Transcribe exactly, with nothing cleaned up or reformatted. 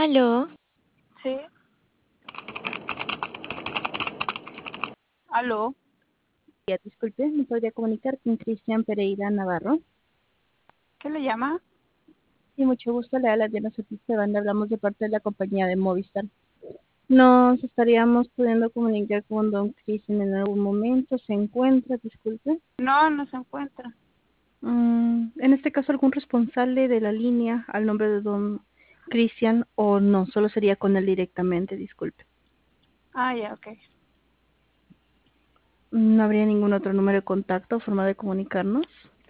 ¿Aló? Sí. Aló. Ya, disculpe, ¿me podría comunicar con Cristian Pereira Navarro? ¿Qué le llama? Sí, mucho gusto, le habla Diana Sotis de Banda, hablamos de parte de la compañía de Movistar. Nos estaríamos pudiendo comunicar con don Cristian en algún momento, ¿se encuentra? Disculpe. No, no se encuentra. Mm, en este caso, ¿algún responsable de la línea al nombre de don Cristian o no? Solo sería con él directamente, disculpe. Ah, ya, ok. ¿No habría ningún otro número de contacto o forma de comunicarnos?